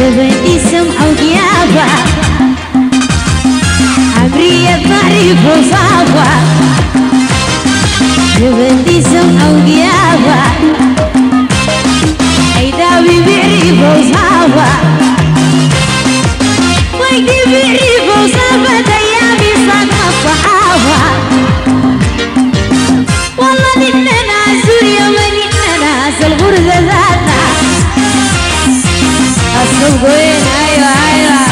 جبني سمع وقيافة عمرية تعريف وصافة جبني سمع وقيافة عيداوي بعريف وصافة ويدي بعريف وصافة أيامي صاق الصحافة والله إننا سوريا وإننا الغرزة ذاتنا الصبح وين أيوة أيوة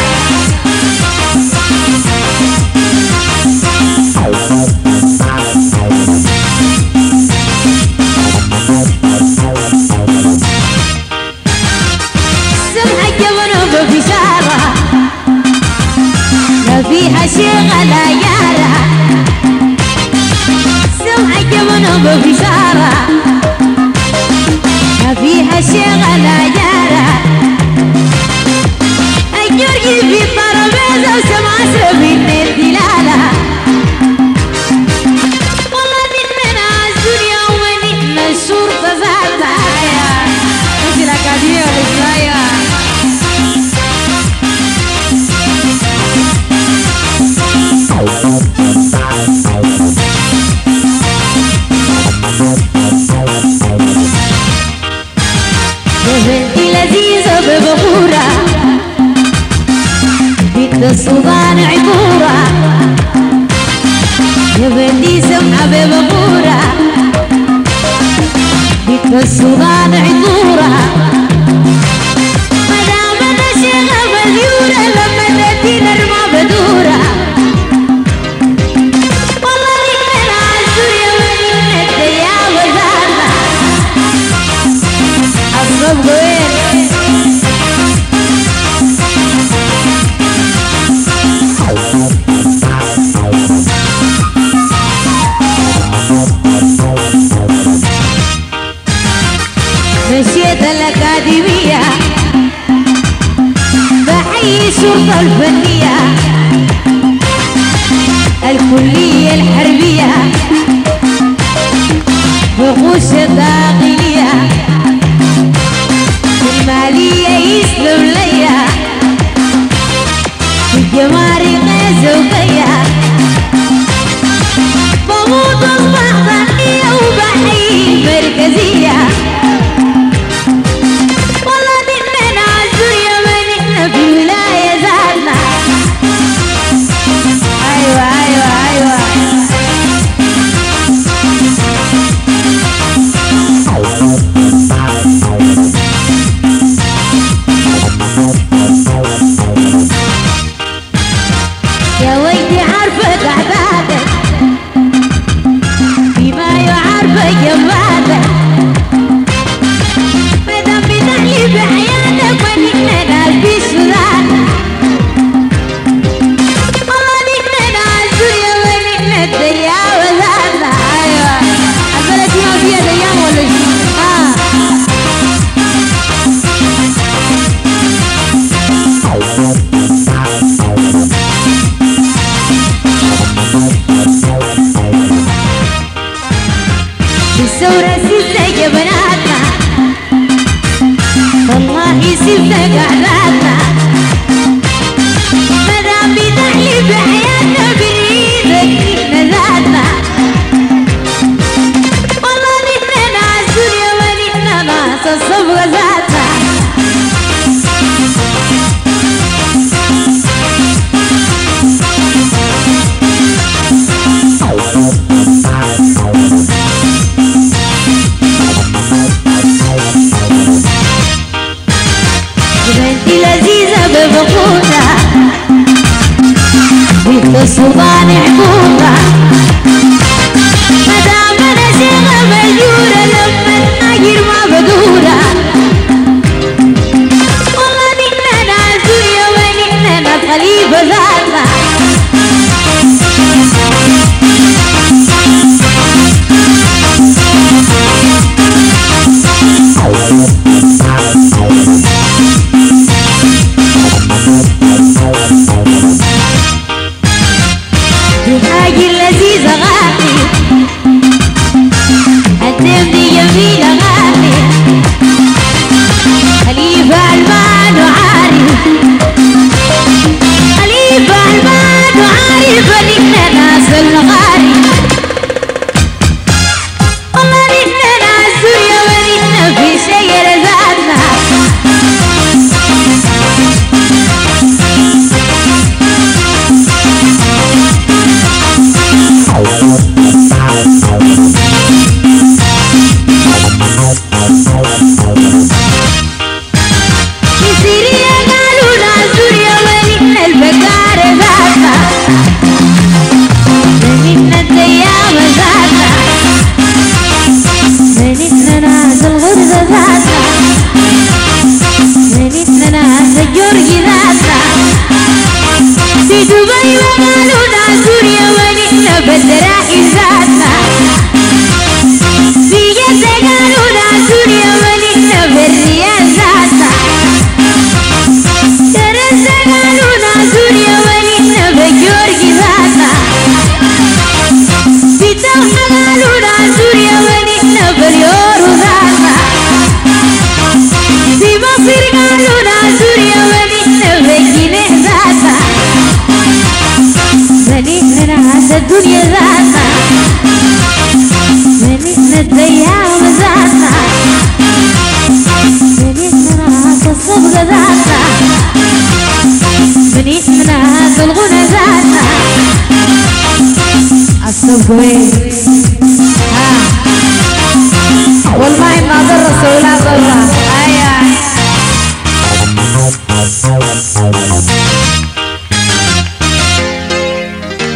سمع الجبن ببشارة ما فيها شغلة يارا سمع الجبن ببشارة ما فيها شغلة يارا الجرجي في الطرابيزة وسمع سربي من الدلالة والله إننا الدنيا وإننا الشرطة ذاتها مش الأكاديمية والإسرائيلية بنتي لذيذة ببخورة بنت السلطان عبورة يا بنتي سمعة ببخورة بنت السلطان عبورة مدام أنا شيخة مزيورة لما تدي نرمى بدورة والله إننا عالسوريا وإننا الديابة ذاتنا الصبح وين مشيت الأكاديمية بحيي الشرطة الفنية الكلية الحربية بغش الداخلية المالية يسلم ليا الجمارك زوجية بموت اصبح ظنية وبحيي مركزية والله إننا عالسوريا وإننا في ولاية ذاتنا أيوة أيوة أيوة يا ويلي عارفة قعداتك فيما يعرفة جمالك مدام بتحلي بحياتك ونحنا في السودان والله نحنا عالسوريا ونحنا الديابة ذاتنا أيوة البلد ما فيها ديان ولا شي الثورة سبتك يا بناتنا والله سبتك أحلامنا مدام بتحلي بحياتنا بإيدك نذاتنا والله نحنا عالسوريا ونحنا ناس الصبغة ذاتنا بنتي لذيذة ببخورة بنت السلطان عبورة مدام أنا شيخة مجورة لما ناجر ما بدورة والله نحنا عالسوريا ونحنا الخليفة ذاتنا الحاجة اللذيذة الدنيا ذاتنا بنينا الديام ذاتنا بنينا الصبغ ذاتنا بنينا الغنى ذاتنا الصبغ والله ما ضر رسول الله